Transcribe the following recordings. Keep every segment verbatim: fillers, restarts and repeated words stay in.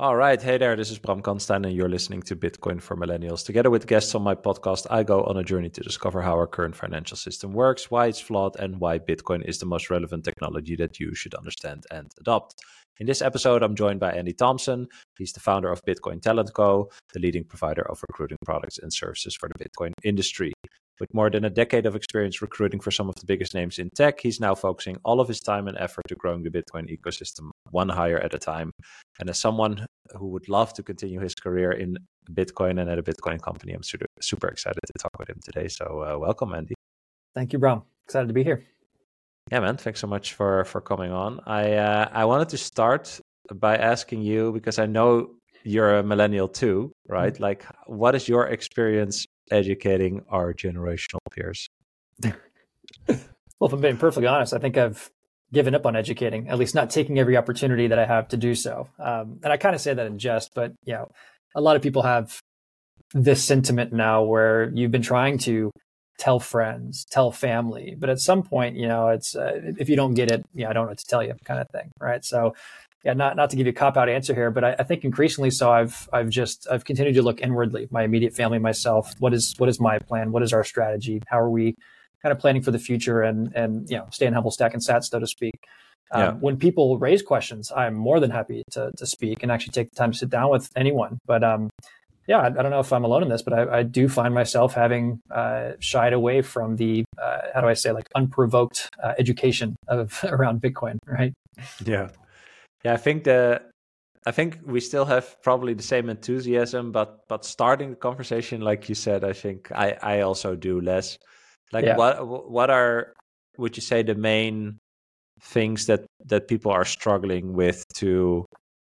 All right. Hey there, this is Bram Kanstein, and you're listening to Bitcoin for Millennials. Together with guests on my podcast, I go on a journey to discover how our current financial system works, why it's flawed, and why Bitcoin is the most relevant technology that you should understand and adopt. In this episode, I'm joined by Andy Thompson. He's the founder of Bitcoin Talent Co., the leading provider of recruiting products and services for the Bitcoin industry. With more than a decade of experience recruiting for some of the biggest names in tech, he's now focusing all of his time and effort to growing the Bitcoin ecosystem one hire at a time. And as someone who would love to continue his career in Bitcoin and at a Bitcoin company, I'm super, super excited to talk with him today. So uh, welcome, Andy. Thank you, Bram. Excited to be here. Yeah, man. Thanks so much for, for coming on. I uh, I wanted to start by asking you, because I know you're a millennial too, right? Mm-hmm. Like, what is your experience educating our generational peers? Well, if I'm being perfectly honest, I think I've given up on educating, at least not taking every opportunity that I have to do so. Um, and I kind of say that in jest, but you know, a lot of people have this sentiment now where you've been trying to tell friends, tell family, but at some point, you know, it's uh, if you don't get it, yeah, I don't know what to tell you, kind of thing, right? So, yeah, not not to give you a cop out answer here, but I, I think increasingly so. I've I've just I've continued to look inwardly, my immediate family, myself. What is what is my plan? What is our strategy? How are we kind of planning for the future and and you know, staying humble, stacking sats, so to speak. Um, yeah. When people raise questions, I'm more than happy to to speak and actually take the time to sit down with anyone. But um, yeah, I, I don't know if I'm alone in this, but I, I do find myself having uh, shied away from the uh, how do I say like unprovoked uh, education of around Bitcoin, right? Yeah, yeah. I think the I think we still have probably the same enthusiasm, but but starting the conversation, like you said, I think I I also do less. Like yeah. what what are would you say the main things that that people are struggling with to,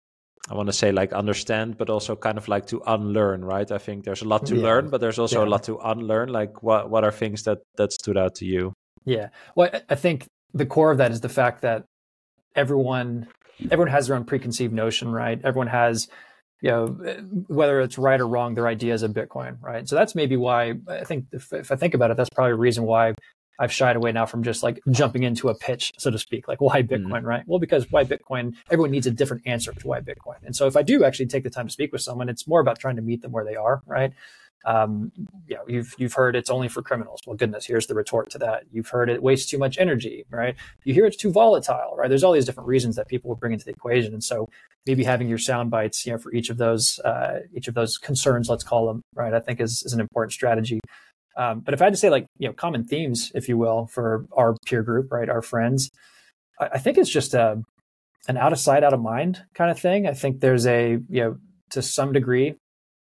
I want to say like understand, but also kind of like to unlearn, right? I think there's a lot to yeah. learn, but there's also yeah. a lot to unlearn. Like what what are things that that stood out to you? Yeah, well, I think the core of that is the fact that everyone everyone has their own preconceived notion, right? Everyone has, you know, whether it's right or wrong, their ideas of Bitcoin, right? So that's maybe why I think if, if I think about it, that's probably a reason why I've shied away now from just like jumping into a pitch, so to speak, like why Bitcoin, mm. right? Well, because why Bitcoin, everyone needs a different answer to why Bitcoin. And so if I do actually take the time to speak with someone, it's more about trying to meet them where they are, right? Um, you know, you've you've heard it's only for criminals. Well, goodness, here's the retort to that. You've heard it wastes too much energy, right? You hear it's too volatile, right? There's all these different reasons that people will bring into the equation, and so maybe having your sound bites, you know, for each of those uh, each of those concerns, let's call them, right? I think is is an important strategy. Um, but if I had to say, like, you know, common themes, if you will, for our peer group, right, our friends, I, I think it's just a an out of sight, out of mind kind of thing. I think there's a, you know, to some degree,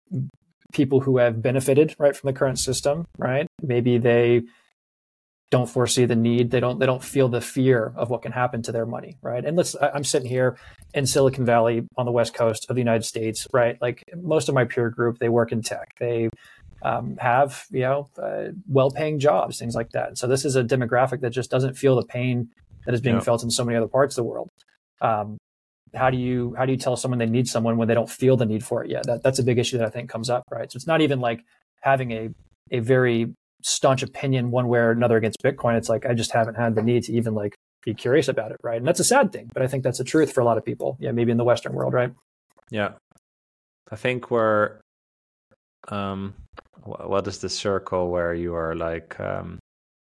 people who have benefited right from the current system, right? Maybe they don't foresee the need. They don't. They don't feel the fear of what can happen to their money, right? And let's. I'm sitting here in Silicon Valley on the West Coast of the United States, right? Like most of my peer group, they work in tech. They um, have, you know, uh, well-paying jobs, things like that. So this is a demographic that just doesn't feel the pain that is being yeah. felt in so many other parts of the world. Um, How do you how do you tell someone they need someone when they don't feel the need for it yet? That that's a big issue that I think comes up, right? So it's not even like having a a very staunch opinion one way or another against Bitcoin. It's like I just haven't had the need to even like be curious about it, right? And that's a sad thing, but I think that's the truth for a lot of people. Yeah, maybe in the Western world, right? Yeah, I think we're um, what is the circle where you are like um,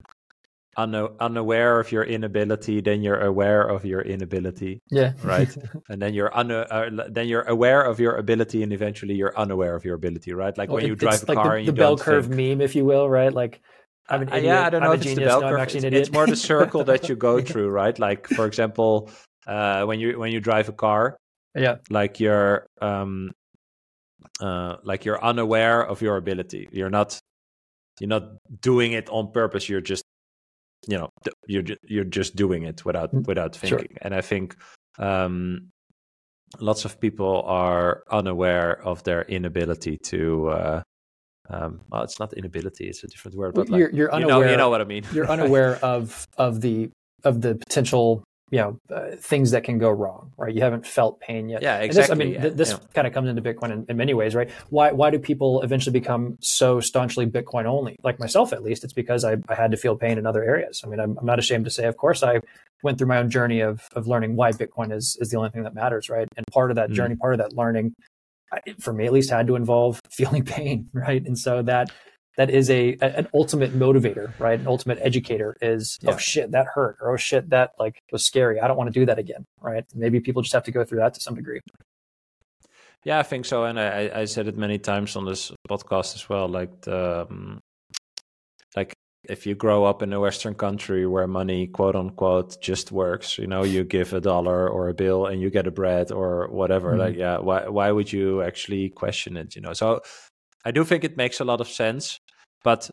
unaware of your inability, then you're aware of your inability. Yeah. Right. And then you're un- uh, then you're aware of your ability, and eventually you're unaware of your ability. Right. Like well, when you drive a like car the, and you the bell don't curve think. meme, if you will, right? Like I'm an uh, idiot. Yeah, I don't know I'm if a it's genius. the bell no, curve. I'm actually It's, an idiot. it's more the circle that you go through, right? Like for example, uh, when you when you drive a car, yeah, like you're um, uh, like you're unaware of your ability. You're not you're not doing it on purpose. You're just you know you're you're just doing it without without thinking. Sure. And I think um, lots of people are unaware of their inability to. Uh, um, well, it's not inability; it's a different word. But you're, like, you're you unaware. know, you know what I mean. You're unaware of of the of the potential you know, uh, things that can go wrong, right? You haven't felt pain yet. Yeah, And this, I exactly. mean, th- this Yeah. kind of comes into Bitcoin in, in many ways, right? Why why do people eventually become so staunchly Bitcoin only? Like myself, at least, it's because I, I had to feel pain in other areas. I mean, I'm, I'm not ashamed to say, of course, I went through my own journey of of learning why Bitcoin is is the only thing that matters, right? And part of that Mm. journey, part of that learning, for me at least, had to involve feeling pain, right? And so that that is a, a an ultimate motivator, right? An ultimate educator is, Yeah. oh shit, that hurt, or oh shit, that like was scary. I don't want to do that again, right? Maybe people just have to go through that to some degree. Yeah, I think so. And I, I said it many times on this podcast as well. Like, the, um, like if you grow up in a Western country where money, quote unquote, just works, you know, you give a dollar or a bill and you get a bread or whatever. Mm-hmm. Like, yeah, why why would you actually question it? You know, so I do think it makes a lot of sense. But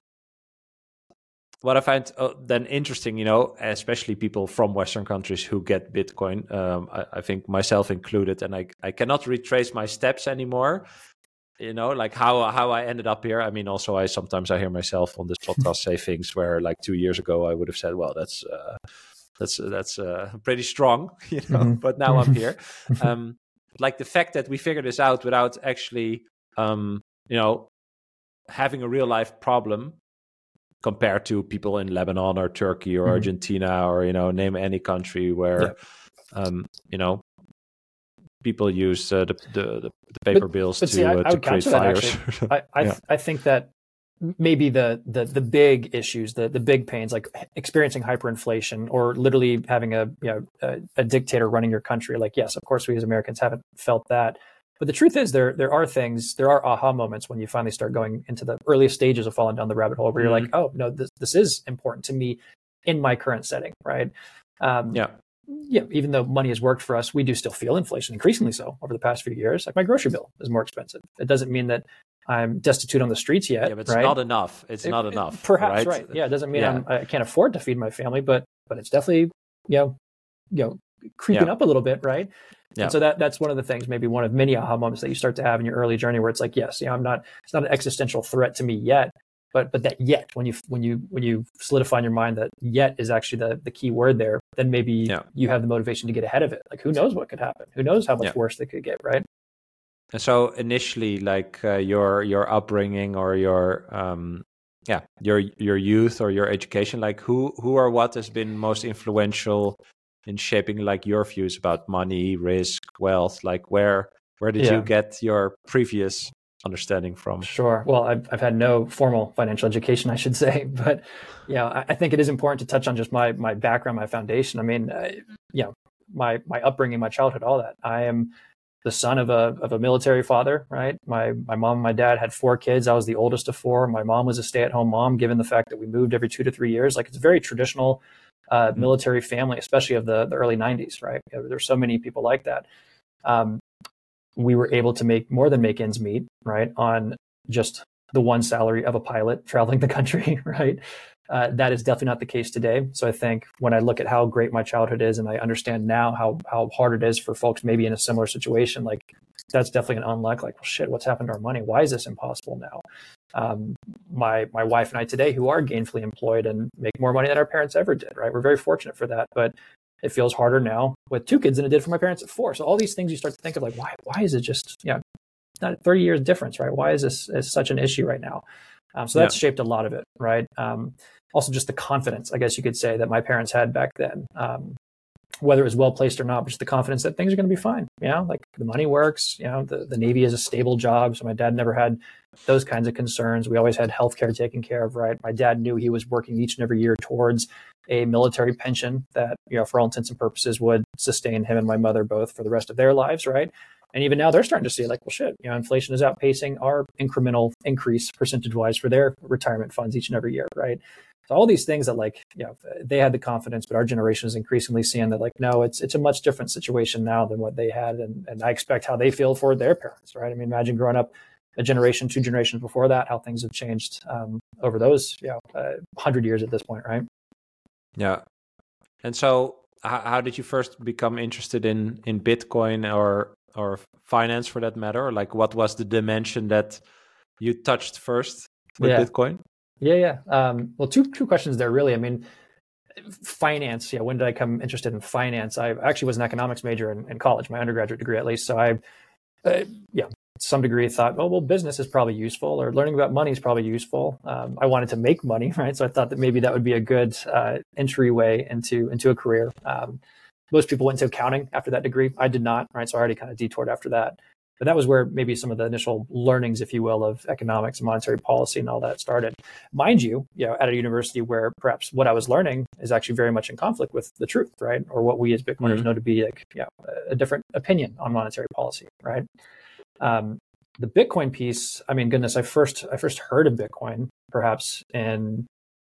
what I find uh, then interesting, you know, especially people from Western countries who get Bitcoin, um, I, I think myself included, and I, I cannot retrace my steps anymore, you know, like how how I ended up here. I mean, also, I sometimes I hear myself on this podcast say things where like two years ago I would have said, well, that's uh, that's that's uh, pretty strong, you know, mm-hmm. but now I'm here. Um, like the fact that we figured this out without actually, um, you know, having a real life problem compared to people in Lebanon or Turkey or mm-hmm. Argentina or, you know, name any country where, yeah. um, you know, people use uh, the, the the paper but, bills but to, see, I, uh, I to create fires. I I, yeah. I think that maybe the the the big issues, the the big pains, like experiencing hyperinflation or literally having a you know a, a dictator running your country. Like, yes, of course, we as Americans haven't felt that. But the truth is, there there are things, there are aha moments when you finally start going into the earliest stages of falling down the rabbit hole, where mm-hmm. you're like, oh no, this this is important to me in my current setting, right? Um, yeah, yeah. Even though money has worked for us, we do still feel inflation, increasingly so over the past few years. Like my grocery bill is more expensive. It doesn't mean that I'm destitute on the streets yet. Yeah, but it's right? not enough. It's it, not enough. Perhaps right? right. Yeah, it doesn't mean yeah. I'm, I can't afford to feed my family, but but it's definitely you know you know creeping yeah. up a little bit, right? Yeah. And so that that's one of the things, maybe one of many aha moments that you start to have in your early journey, where it's like, yes, you know, I'm not, it's not an existential threat to me yet, but but that yet, when you when you when you solidify in your mind that yet is actually the the key word there, then maybe yeah. you have the motivation to get ahead of it. Like, who knows what could happen? Who knows how much yeah. worse they could get, right? And so initially, like uh, your your upbringing or your um yeah your your youth or your education, like who who or what has been most influential in shaping like your views about money, risk, wealth? Like where where did yeah. you get your previous understanding from? Sure. Well, I've I've had no formal financial education, I should say, but yeah, I, I think it is important to touch on just my my background, my foundation. I mean, uh, you know, my my upbringing, my childhood, all that. I am the son of a of a military father, right? My my mom and my dad had four kids. I was the oldest of four. My mom was a stay-at-home mom, given the fact that we moved every two to three years. Like, it's very traditional uh, military family, especially of the, the early nineties, right? There's so many people like that. Um, we were able to make more than make ends meet, right? On just the one salary of a pilot traveling the country, right? Uh, that is definitely not the case today. So I think when I look at how great my childhood is, and I understand now how how hard it is for folks maybe in a similar situation, like that's definitely an unluck. Like, well, shit, what's happened to our money? Why is this impossible now? Um, my my wife and I today, who are gainfully employed and make more money than our parents ever did, right? We're very fortunate for that, but it feels harder now with two kids than it did for my parents at four. So all these things you start to think of, like, why why is it just, you know, not thirty years difference, right? Why is this is such an issue right now? Um, so that's yeah. shaped a lot of it, right? Um, also, just the confidence, I guess you could say, that my parents had back then, um, whether it was well placed or not, but just the confidence that things are going to be fine. You know, like the money works. You know, the, the Navy is a stable job, so my dad never had those kinds of concerns. We always had healthcare taken care of, right? My dad knew he was working each and every year towards a military pension that, you know, for all intents and purposes, would sustain him and my mother both for the rest of their lives, right? And even now they're starting to see, like, well, shit, you know, inflation is outpacing our incremental increase percentage-wise for their retirement funds each and every year, right? So all these things that, like, you know, they had the confidence, but our generation is increasingly seeing that, like, no, it's it's a much different situation now than what they had, and and I expect how they feel for their parents, right? I mean, imagine growing up a generation, two generations before that, how things have changed um, over those, you know, uh, hundred years at this point, right? Yeah. And so, how, how did you first become interested in in Bitcoin or or finance, for that matter? Like, what was the dimension that you touched first with yeah. Bitcoin? Yeah, yeah. Um, well, two two questions there, really. I mean, finance. Yeah, when did I come interested in finance? I actually was an economics major in, in college, my undergraduate degree at least. So I, uh, yeah, to some degree thought, oh, well, business is probably useful, or learning about money is probably useful. Um, I wanted to make money, right? So I thought that maybe that would be a good uh, entryway into into a career. Um, most people went into accounting after that degree. I did not, right? So I already kind of detoured after that. But that was where maybe some of the initial learnings, if you will, of economics and monetary policy and all that started. Mind you, you know, at a university where perhaps what I was learning is actually very much in conflict with the truth, right? Or what we as Bitcoiners mm-hmm. know to be like, you know, a different opinion on monetary policy, right? Um, the Bitcoin piece, I mean, goodness, I first I first heard of Bitcoin perhaps in,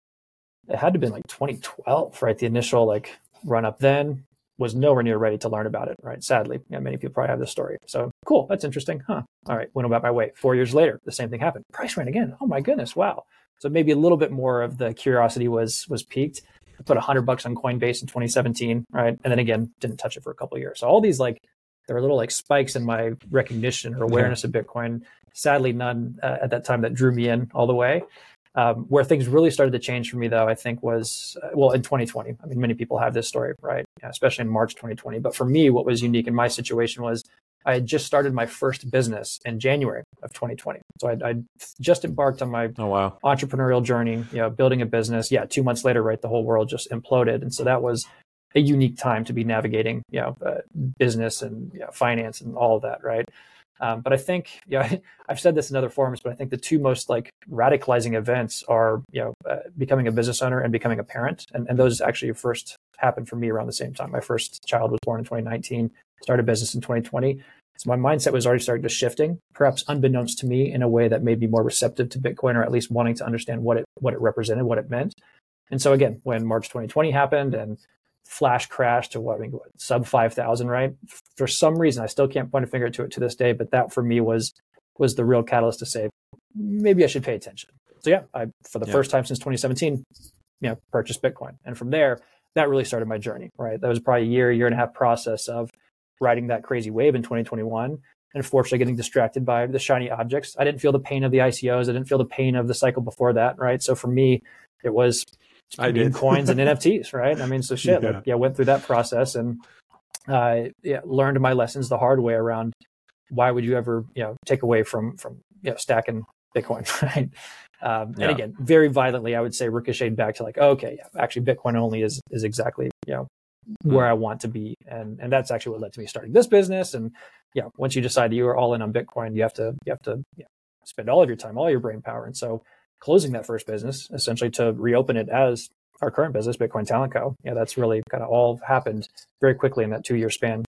it had to have been like twenty twelve, right? The initial like run up then. Was nowhere near ready to learn about it, right? Sadly, yeah, many people probably have this story. So cool, that's interesting, huh? All right, went about my way. Four years later, the same thing happened. Price ran again. Oh my goodness, wow. So maybe a little bit more of the curiosity was was piqued. I put a hundred bucks on Coinbase in twenty seventeen, right? And then again, didn't touch it for a couple of years. So all these like, there were little like spikes in my recognition or awareness yeah. of Bitcoin. Sadly, none uh, at that time that drew me in all the way. Um, where things really started to change for me, though, I think was, uh, well, in twenty twenty. I mean, many people have this story, right? Yeah, especially in March twenty twenty. But for me, what was unique in my situation was I had just started my first business in January of twenty twenty. So I I just embarked on my oh, wow. entrepreneurial journey, you know, building a business. Yeah, two months later, right, the whole world just imploded. And so that was a unique time to be navigating, you know, uh, business and you know, finance and all of that, right? Um, but I think, you know, I've said this in other forums, but I think the two most like radicalizing events are, you know, uh, becoming a business owner and becoming a parent. And, and those actually first happened for me around the same time. My first child was born in twenty nineteen, started business in twenty twenty. So my mindset was already starting to shifting, perhaps unbeknownst to me, in a way that made me more receptive to Bitcoin, or at least wanting to understand what it what it represented, what it meant. And so again, when March twenty twenty happened and Flash crashed to what, I mean, what, sub five thousand, right? For some reason, I still can't point a finger to it to this day, but that for me was was the real catalyst to say, maybe I should pay attention. So yeah, I, for the yeah. first time since twenty seventeen, you know, purchased Bitcoin. And from there, that really started my journey, right? That was probably a year, year and a half process of riding that crazy wave in twenty twenty-one. And unfortunately getting distracted by the shiny objects. I didn't feel the pain of the I C Os. I didn't feel the pain of the cycle before that, right? So for me, it was I did coins and N F Ts, right? I mean, so shit, yeah. like, yeah, went through that process and uh, yeah, learned my lessons the hard way around why would you ever, you know, take away from, from, you know, stacking Bitcoin, right? Um, yeah. And again, very violently, I would say ricocheted back to like, oh, okay, yeah, actually Bitcoin only is, is exactly, you know, where mm. I want to be. And, and that's actually what led to me starting this business. And yeah, once you decide that you are all in on Bitcoin, you have to, you have to you know, spend all of your time, all your brain power. And so closing that first business, essentially to reopen it as our current business, Bitcoin Talent Co. Yeah, that's really kind of all happened very quickly in that two-year span.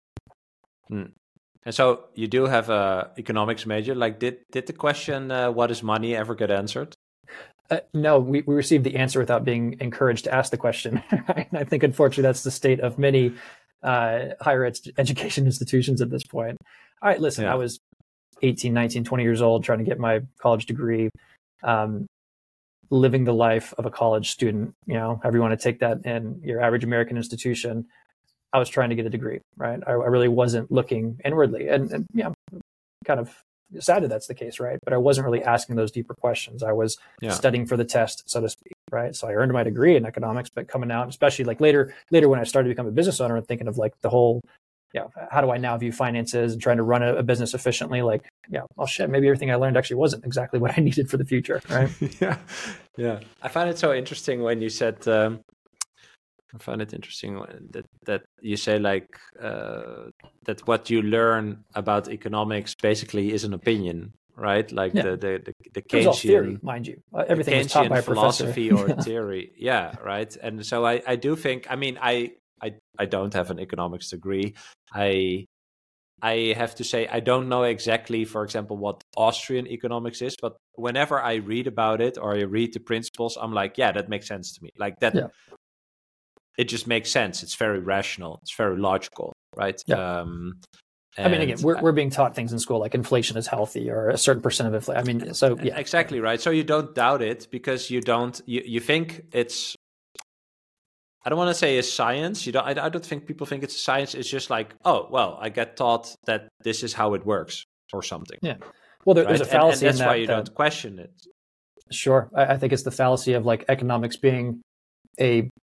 Mm. And so you do have a economics major. Like, did did the question uh, "what is money" ever get answered? Uh, no, we, we received the answer without being encouraged to ask the question. And I think, unfortunately, that's the state of many uh, higher ed- education institutions at this point. All right, listen, yeah. I was eighteen, nineteen, twenty years old trying to get my college degree. Um, living the life of a college student, you know, however you want to take that in your average American institution. I was trying to get a degree, right? I, I really wasn't looking inwardly, and, and yeah, kind of sad that that's the case, right? But I wasn't really asking those deeper questions. I was yeah. studying for the test, so to speak, right? So I earned my degree in economics, but coming out, especially like later, later when I started to become a business owner and thinking of like the whole, yeah, how do I now view finances and trying to run a, a business efficiently? Like, yeah, oh shit, maybe everything I learned actually wasn't exactly what I needed for the future, right? yeah, yeah. I find it so interesting when you said. Um... I find it interesting that, that you say like uh, that what you learn about economics basically is an opinion, right? Like yeah. the, the the the Keynesian, it was all theory, mind you. Uh, everything was taught by a philosophy or theory, yeah, right. And so I, I do think, I mean, I, I I don't have an economics degree. I I have to say I don't know exactly, for example, what Austrian economics is, but whenever I read about it or I read the principles, I'm like, yeah, that makes sense to me. Like that. Yeah. It just makes sense. It's very rational. It's very logical, right? Yeah. Um, I mean, again, we're we're being taught things in school like inflation is healthy or a certain percent of inflation. I mean, so yeah, exactly right. So you don't doubt it because you don't. You, you think it's. I don't want to say it's science. You don't. I, I don't think people think it's science. It's just like, oh well, I get taught that this is how it works or something. Yeah. Well, there, right? there's a fallacy, and, and that's in that, why you that, don't question it. Sure, I, I think it's the fallacy of like economics being a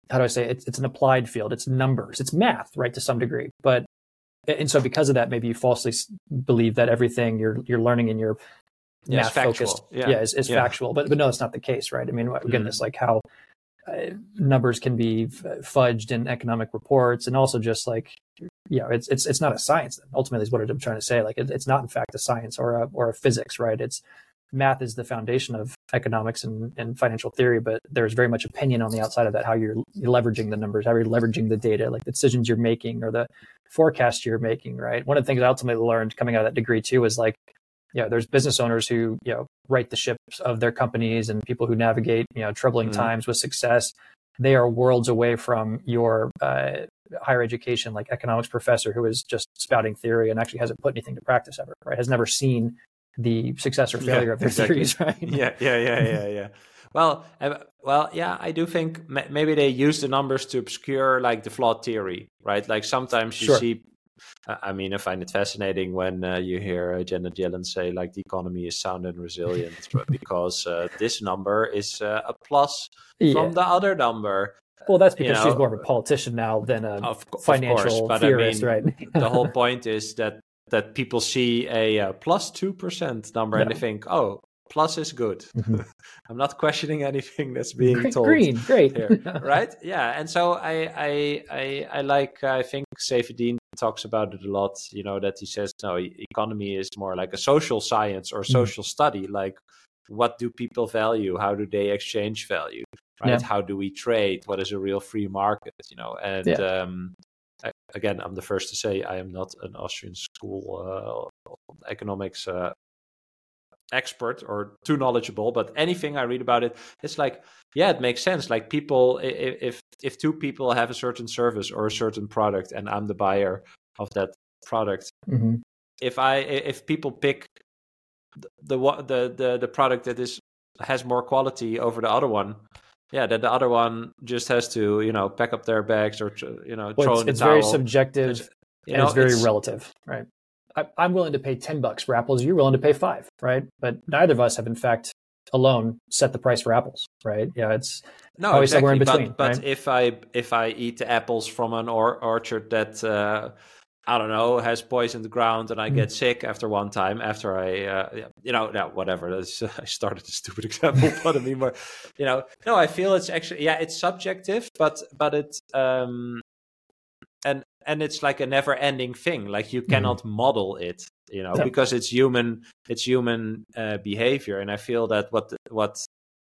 how do I say it? It's, it's an applied field. It's numbers. It's math, right, to some degree. But and so because of that, maybe you falsely believe that everything you're you're learning in your yeah, math focused, yeah, yeah, is, is yeah. factual. But but no, it's not the case, right? I mean, goodness, mm-hmm. like how uh, numbers can be fudged in economic reports, and also just like, you know, it's it's it's not a science. Ultimately, is what I'm trying to say. Like, it, it's not in fact a science or a or a physics, right? It's math is the foundation of economics and, and financial theory, but there's very much opinion on the outside of that, how you're, you're leveraging the numbers, how you're leveraging the data, like the decisions you're making or the forecast you're making, right? One of the things I ultimately learned coming out of that degree too is like, you know, there's business owners who, you know, write the ships of their companies and people who navigate, you know, troubling mm-hmm. times with success. They are worlds away from your uh, higher education, like economics professor who is just spouting theory and actually hasn't put anything to practice ever, right? Has never seen the success or failure yeah, of their exactly. theories, right? Yeah, yeah, yeah, yeah, yeah. Well, uh, well, yeah, I do think ma- maybe they use the numbers to obscure like the flawed theory, right? Like sometimes you sure. see, uh, I mean, I find it fascinating when uh, you hear uh, Janet Yellen say like the economy is sound and resilient because uh, this number is uh, a plus yeah. from the other number. Well, that's because you know, she's more of a politician now than a of, financial of course, theorist, I mean, right? The whole point is that that people see a uh, plus two percent number yeah. and they think, oh, plus is good. Mm-hmm. I'm not questioning anything that's being Green, told. Green, great. Here, right? Yeah. And so I, I, I, I like, I think Saifedean talks about it a lot, you know, that he says, no, economy is more like a social science or social mm-hmm. study. Like, what do people value? How do they exchange value? Right? Yeah. How do we trade? What is a real free market? You know, and, yeah. um, again, I'm the first to say I am not an Austrian school uh, economics uh, expert or too knowledgeable, but anything I read about it, it's like, yeah, it makes sense. Like people, if if two people have a certain service or a certain product, and I'm the buyer of that product, mm-hmm. if I if people pick the the the the product that is has more quality over the other one. Yeah, that the other one just has to, you know, pack up their bags or, you know, well, throw it's, in the it's towel. very subjective it's, you and know, it's very it's, relative, right? I, I'm willing to pay ten bucks for apples. You're willing to pay five, right? But neither of us have, in fact, alone set the price for apples, right? Yeah, it's no, always exactly. somewhere in between. But, but right? if I if I eat the apples from an or, orchard that uh, I don't know has poisoned the ground and I mm. get sick after one time, after I uh, you know, no, whatever. That's, uh, I started a stupid example, but I mean, more, you know, no, I feel it's actually yeah, it's subjective, but but it's um, and and it's like a never-ending thing. Like you cannot mm. model it, you know, yeah. because it's human, it's human uh, behavior, and I feel that what what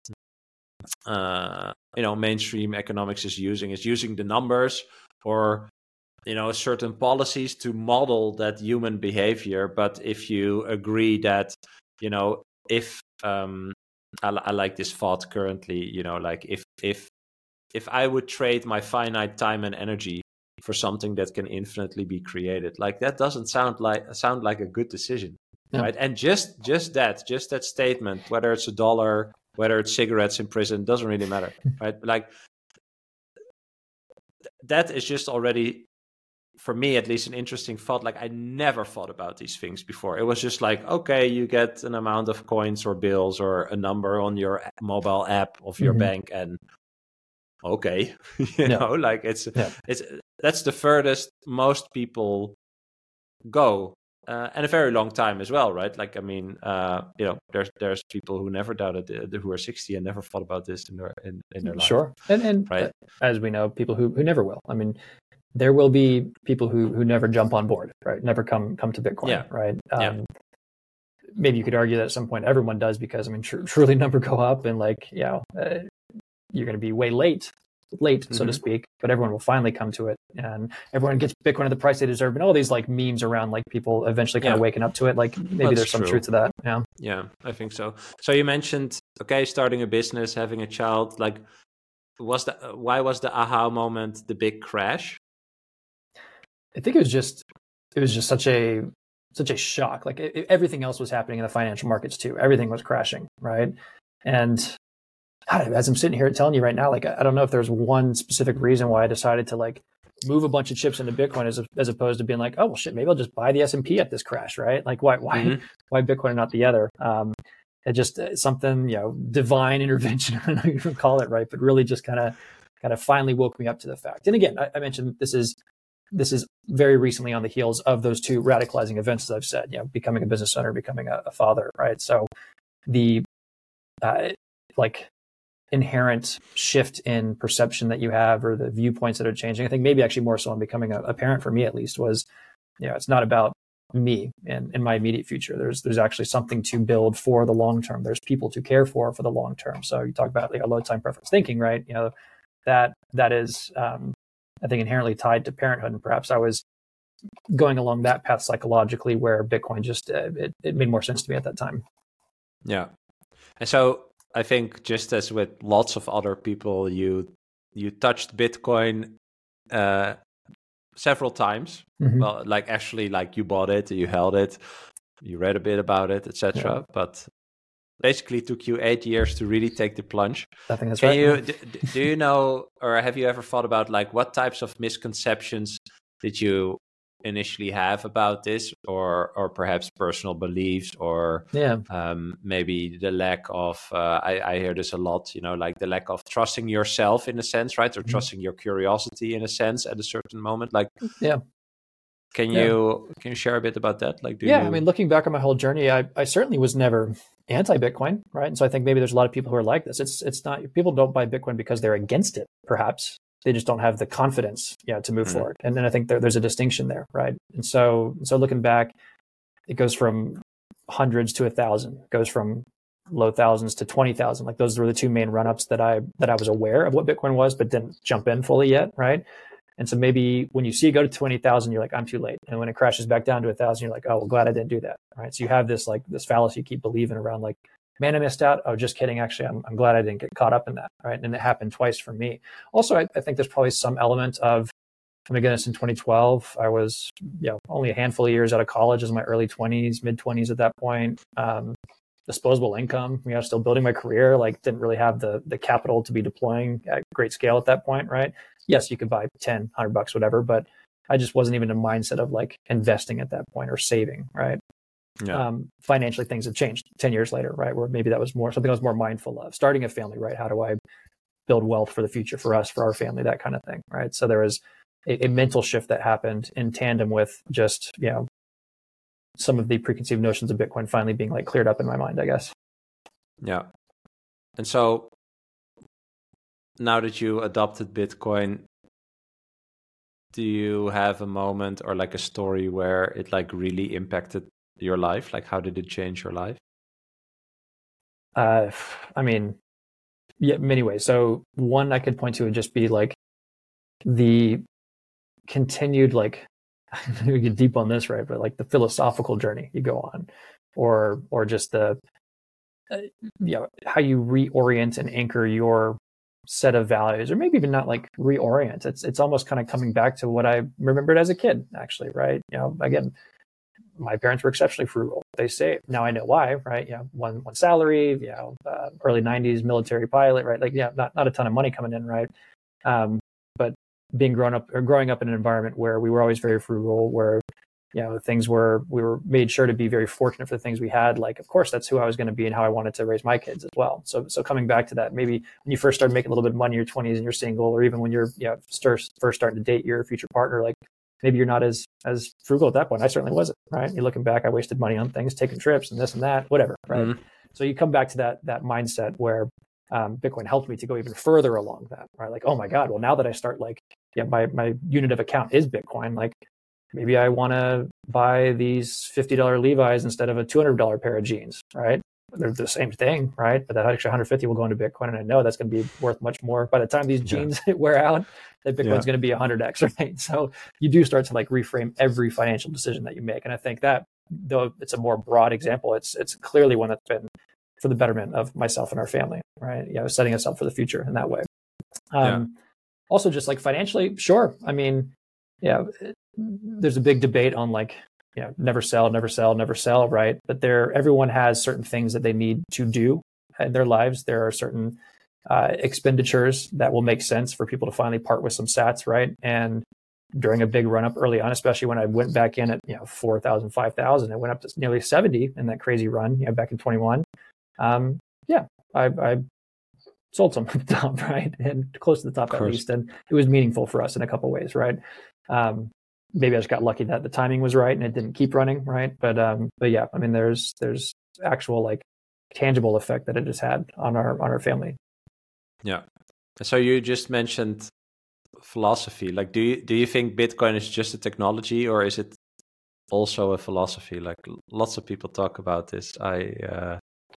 uh, you know, mainstream economics is using is using the numbers or, you know, certain policies to model that human behavior. But if you agree that, you know, if um, I, I like this thought currently, you know, like if if if I would trade my finite time and energy for something that can infinitely be created, like that doesn't sound like sound like a good decision, yeah. right? And just just that, just that statement, whether it's a dollar, whether it's cigarettes in prison, doesn't really matter, right? Like that is just already, for me at least, an interesting thought. Like I never thought about these things before. It was just like, okay, you get an amount of coins or bills or a number on your mobile app of your mm-hmm. bank, and okay, you yeah. know, like it's yeah. it's that's the furthest most people go, uh, and a very long time as well, right? Like I mean, uh, you know, there's there's people who never doubted it, who are sixty and never thought about this in their in, in their life. Sure, and and right? as we know, people who who never will. I mean, there will be people who who never jump on board, right? Never come come to Bitcoin, yeah. right? Um, yeah. Maybe you could argue that at some point everyone does, because I mean, tr- truly number go up, and like, you know, uh, you're going to be way late, late, mm-hmm. so to speak, but everyone will finally come to it, and everyone gets Bitcoin at the price they deserve, and all these like memes around like people eventually kind yeah. of waking up to it. Like maybe That's there's some true. truth to that. Yeah. Yeah, I think so. So you mentioned, okay, starting a business, having a child, like was the, why was the aha moment the big crash? I think it was just, it was just such a, such a shock. Like it, everything else was happening in the financial markets too. Everything was crashing. Right. And God, as I'm sitting here telling you right now, like, I don't know if there's one specific reason why I decided to like move a bunch of chips into Bitcoin as, as opposed to being like, oh, well, shit, maybe I'll just buy the S and P at this crash. Right. Like why, why, mm-hmm. why Bitcoin and not the other? Um, it just uh, something, you know, divine intervention. I don't know what you can call it. Right. But really just kind of, kind of finally woke me up to the fact. And again, I, I mentioned this is this is very recently on the heels of those two radicalizing events, as I've said, you know, becoming a business owner, becoming a, a father, right? So the uh, like inherent shift in perception that you have, or the viewpoints that are changing, I think maybe actually more so on becoming a, a parent for me at least, was, you know, it's not about me and in my immediate future. There's there's actually something to build for the long term. There's people to care for for the long term. So you talk about like a low time preference thinking, right? You know, that that is um, I think inherently tied to parenthood, and perhaps I was going along that path psychologically, where Bitcoin just uh, it, it made more sense to me at that time. Yeah, and so I think just as with lots of other people, you you touched Bitcoin uh, several times. Mm-hmm. Well, like actually, like you bought it, you held it, you read a bit about it, et cetera. Yeah. But basically, it took you eight years to really take the plunge. I think that's Can right. you do, do you know, or have you ever thought about like what types of misconceptions did you initially have about this, or or perhaps personal beliefs, or yeah, um, maybe the lack of uh, I, I hear this a lot, you know, like the lack of trusting yourself in a sense, right, or mm-hmm. trusting your curiosity in a sense at a certain moment, like yeah. Can yeah. you can you share a bit about that? Like, do yeah, you... I mean, looking back on my whole journey, I, I certainly was never anti-Bitcoin, right? And so I think maybe there's a lot of people who are like this. It's it's not, people don't buy Bitcoin because they're against it, perhaps. They just don't have the confidence, you know, to move mm-hmm. forward. And then I think there, there's a distinction there, right? And so so looking back, it goes from hundreds to a thousand, it goes from low thousands to twenty thousand. Like those were the two main run-ups that I that I was aware of what Bitcoin was, but didn't jump in fully yet, right? And so maybe when you see it go to twenty thousand, you're like, I'm too late. And when it crashes back down to a thousand, you're like, oh, well, glad I didn't do that. Right. So you have this like this fallacy you keep believing around, like, man, I missed out. Oh, just kidding. Actually, I'm, I'm glad I didn't get caught up in that. Right. And it happened twice for me. Also, I, I think there's probably some element of, I'm again, it's in twenty twelve. I was, you know, only a handful of years out of college, as my early twenties, mid twenties at that point. Um, disposable income, you know, still building my career, like didn't really have the the capital to be deploying at great scale at that point, right? Yes, you could buy ten, one hundred bucks, whatever, but I just wasn't even in a mindset of like investing at that point or saving, right? Yeah. Um, financially, things have changed ten years later, right? Where maybe that was more something I was more mindful of. Starting a family, right? How do I build wealth for the future for us, for our family, that kind of thing, right? So there was a, a mental shift that happened in tandem with just, you know, some of the preconceived notions of Bitcoin finally being like cleared up in my mind, I guess. Yeah. And so now that you adopted Bitcoin, do you have a moment or like a story where it like really impacted your life? Like, how did it change your life? Uh, I mean, yeah, many ways. So one I could point to would just be like the continued, like, we get deep on this, right? But like the philosophical journey you go on, or or just the, uh, you know, how you reorient and anchor your set of values, or maybe even not like reorient. It's it's almost kind of coming back to what I remembered as a kid, actually, right? You know, again, my parents were exceptionally frugal. They saved. Now I know why, right? You know, one one salary, you know, uh, early nineties military pilot, right? Like, yeah, not not a ton of money coming in, right? Um, but being grown up or growing up in an environment where we were always very frugal, where, you know, things were, we were made sure to be very fortunate for the things we had. Like, of course, that's who I was going to be and how I wanted to raise my kids as well. So, so coming back to that, maybe when you first started making a little bit of money in your twenties and you're single, or even when you're, you know, first, first starting to date your future partner, like maybe you're not as, as frugal at that point. I certainly wasn't, right? You're looking back, I wasted money on things, taking trips and this and that, whatever, right? Mm-hmm. So you come back to that, that mindset where um, Bitcoin helped me to go even further along that, right? Like, oh my God, well, now that I start like, yeah, my, my unit of account is Bitcoin. Like, maybe I want to buy these fifty dollars Levi's instead of a two hundred dollars pair of jeans, right? They're the same thing, right? But that extra one hundred fifty will go into Bitcoin, and I know that's going to be worth much more by the time these jeans yeah. wear out. That Bitcoin's yeah. going to be one hundred x, right? So you do start to like reframe every financial decision that you make, and I think that, though it's a more broad example, it's it's clearly one that's been for the betterment of myself and our family, right? You know, setting us up for the future in that way. Um, yeah. Also, just like financially, sure. I mean, yeah, there's a big debate on like, you know, never sell, never sell, never sell, right? But there, everyone has certain things that they need to do in their lives. There are certain uh, expenditures that will make sense for people to finally part with some sats, right? And during a big run up early on, especially when I went back in at, you know, four thousand, five thousand, it went up to nearly seventy in that crazy run, you know, back in twenty-one. Um, yeah, I, I sold some at the top, right? And close to the top at least. And it was meaningful for us in a couple of ways, right? Um, maybe I just got lucky that the timing was right and it didn't keep running, right? But um, but yeah, I mean, there's there's actual like tangible effect that it has had on our on our family. Yeah. So you just mentioned philosophy. Like, do you do you think Bitcoin is just a technology, or is it also a philosophy? Like, lots of people talk about this. I uh,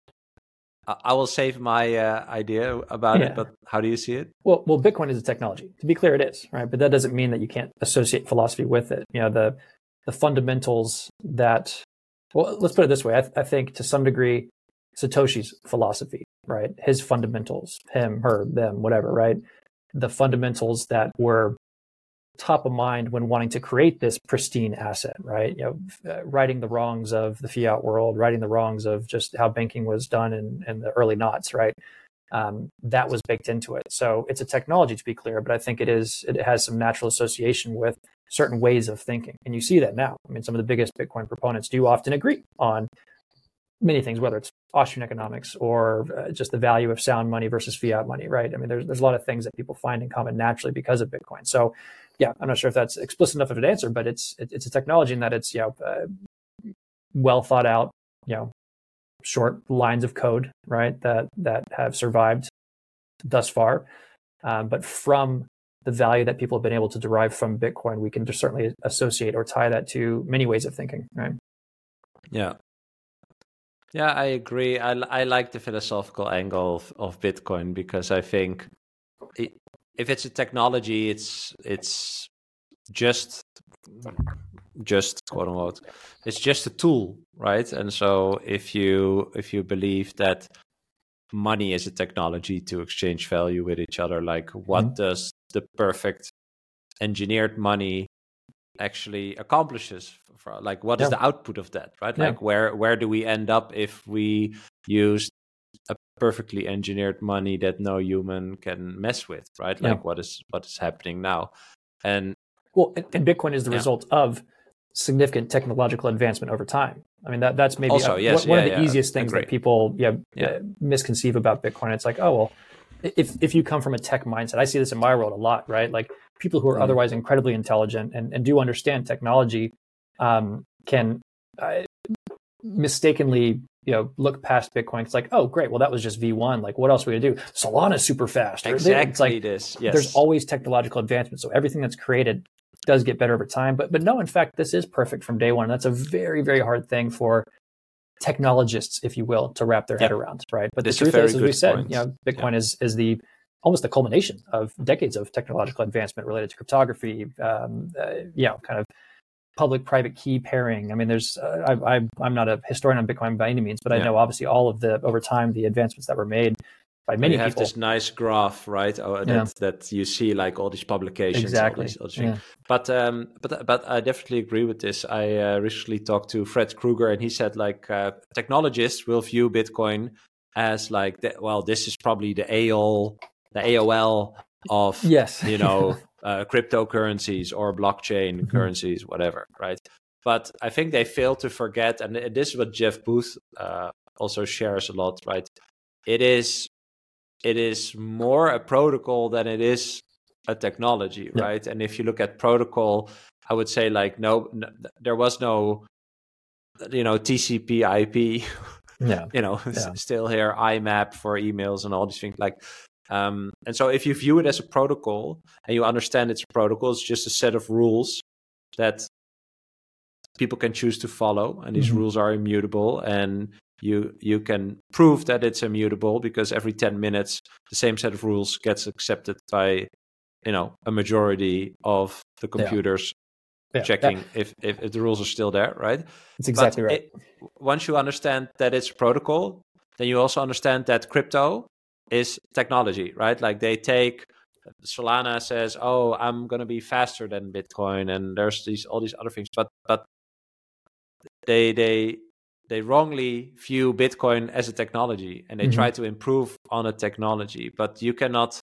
I will save my uh, idea about yeah. it, but how do you see it? Well, well, Bitcoin is a technology. To be clear, it is, right? But that doesn't mean that you can't associate philosophy with it. You know, the the fundamentals that. Well, let's put it this way. I, th- I think to some degree, Satoshi's philosophy, right? His fundamentals, him, her, them, whatever, right? The fundamentals that were top of mind when wanting to create this pristine asset, right? You know, uh, righting the wrongs of the fiat world, righting the wrongs of just how banking was done in, in the early noughts, right? Um, that was baked into it. So it's a technology, to be clear, but I think it is it has some natural association with certain ways of thinking, and you see that now. I mean, some of the biggest Bitcoin proponents do often agree on many things, whether it's Austrian economics or uh, just the value of sound money versus fiat money, right? I mean, there's there's a lot of things that people find in common naturally because of Bitcoin. So, yeah, I'm not sure if that's explicit enough of an answer, but it's it, it's a technology in that it's you know uh, well thought out, you know, short lines of code, right? That that have survived thus far, um, but from the value that people have been able to derive from Bitcoin, we can just certainly associate or tie that to many ways of thinking, right? Yeah. Yeah, I agree. I, I like the philosophical angle of, of Bitcoin because I think it, if it's a technology, it's it's just just quote unquote, it's just a tool, right? And so if you if you believe that money is a technology to exchange value with each other, like what mm-hmm. does the perfect engineered money actually accomplishes? For, like what yeah. is the output of that, right? Yeah. Like where where do we end up if we use a perfectly engineered money that no human can mess with, right? Like yeah. what is what is happening now? And well, and, and Bitcoin is the yeah. result of significant technological advancement over time. I mean, that that's maybe also, a, yes, one yeah, of the yeah, easiest things agree. that people yeah, yeah. Uh, misconceive about Bitcoin. It's like, oh well, if if you come from a tech mindset, I see this in my world a lot, right? Like people who are mm. otherwise incredibly intelligent and, and do understand technology um, can uh, mistakenly, you know, look past Bitcoin. It's like, oh, great. Well, that was just V one. Like, what else are we gonna do? Solana's super fast. Exactly. It's like, this. Yes. There's always technological advancement. So everything that's created does get better over time. But but no, in fact, this is perfect from day one. That's a very, very hard thing for technologists, if you will, to wrap their head yeah. around, right? But this the truth is, as we said, point. you know, Bitcoin yeah. is is the almost the culmination of decades of technological advancement related to cryptography, um, uh, you know, kind of public-private key pairing. I mean, there's, uh, I, I, I'm not a historian on Bitcoin by any means, but yeah. I know obviously all of the, over time, the advancements that were made by many you have people. this nice graph, right? Oh, that, yeah. that you see like all these publications. Exactly. All these, all these yeah. But, um, but, but I definitely agree with this. I uh, recently talked to Fred Krueger and he said like uh, technologists will view Bitcoin as like, the, well, this is probably the A O L, the A O L of, yes. you know, uh, cryptocurrencies or blockchain mm-hmm. currencies, whatever, right? But I think they fail to forget, and this is what Jeff Booth uh, also shares a lot, right? It is it is more a protocol than it is a technology, yeah. right? And if you look at protocol, I would say like no, no there was no, you know, T C P I P, yeah. you know, yeah. still here I M A P for emails and all these things like. Um, and so if you view it as a protocol and you understand it's a protocol, it's just a set of rules that people can choose to follow. And these mm-hmm. rules are immutable. And you you can prove that it's immutable because every ten minutes, the same set of rules gets accepted by, you know, a majority of the computers yeah. Yeah. checking yeah. If, if, if the rules are still there, right? That's exactly but right. It, once you understand that it's a protocol, then you also understand that crypto is technology, right? Like they take Solana says, "Oh, I'm going to be faster than Bitcoin," and there's these all these other things, but but they they they wrongly view Bitcoin as a technology, and they mm-hmm. try to improve on a technology. But you cannot,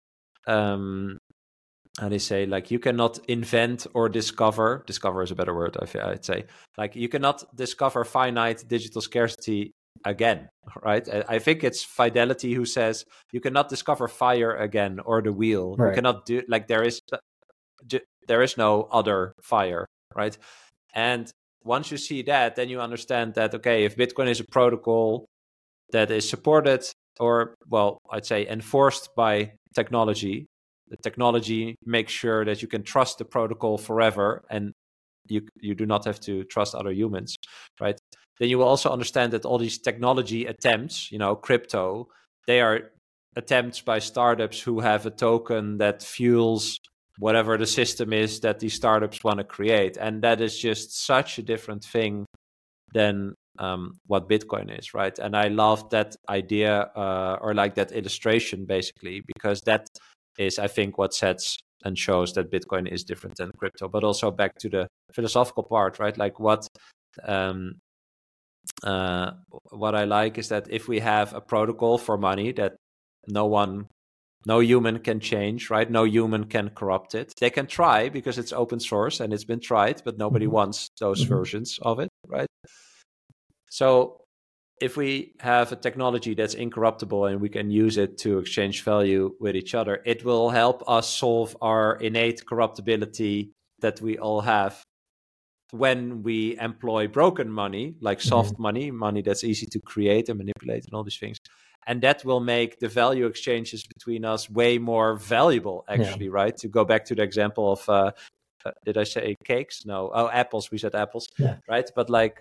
um, how do you say, like you cannot invent or discover. Discover is a better word, I'd say. Like you cannot discover finite digital scarcity again, right? I think it's Fidelity who says you cannot discover fire again or the wheel. Right. You cannot do like there is there is no other fire, right? And once you see that, then you understand that, okay, if Bitcoin is a protocol that is supported or, well, I'd say enforced by technology, the technology makes sure that you can trust the protocol forever and you you do not have to trust other humans, right? Then you will also understand that all these technology attempts, you know, crypto, they are attempts by startups who have a token that fuels whatever the system is that these startups want to create. And that is just such a different thing than um, what Bitcoin is, right? And I love that idea uh, or like that illustration basically, because that is, I think, what sets and shows that Bitcoin is different than crypto. But also back to the philosophical part, right? Like what um, uh, what I like is that if we have a protocol for money that no one, no human can change, right? No human can corrupt it. They can try because it's open source and it's been tried, but nobody mm-hmm. wants those mm-hmm. versions of it, right? So if we have a technology that's incorruptible and we can use it to exchange value with each other, it will help us solve our innate corruptibility that we all have when we employ broken money, like soft mm-hmm. money, money that's easy to create and manipulate and all these things. And that will make the value exchanges between us way more valuable, actually, yeah. right? To go back to the example of, uh, uh, did I say cakes? No. Oh, apples. We said apples, yeah. right? But like,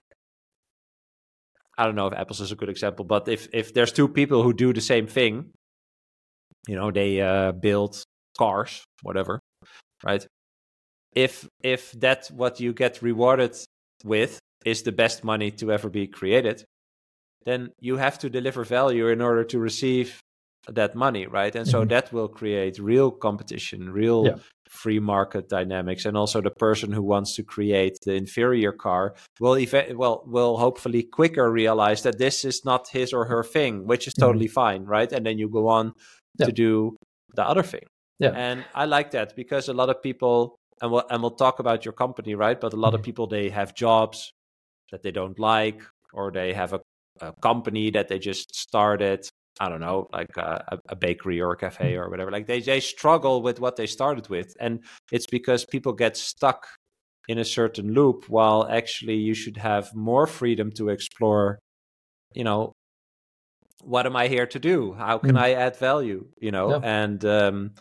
I don't know if apples is a good example, but if, if there's two people who do the same thing, you know, they uh, build cars, whatever, right? If if that's what you get rewarded with is the best money to ever be created, then you have to deliver value in order to receive that money, right? And mm-hmm. so that will create real competition, real yeah. free market dynamics, and also the person who wants to create the inferior car will ev- well will hopefully quicker realize that this is not his or her thing, which is totally mm-hmm. fine, right? And then you go on yeah. to do the other thing. Yeah. And I like that because a lot of people, and we'll, and we'll talk about your company, right? But a lot mm-hmm. of people, they have jobs that they don't like, or they have a, a company that they just started, I don't know, like a, a bakery or a cafe or whatever. Like they, they struggle with what they started with. And it's because people get stuck in a certain loop, while actually you should have more freedom to explore, you know, what am I here to do? How can mm-hmm. I add value? You know, yeah. and um,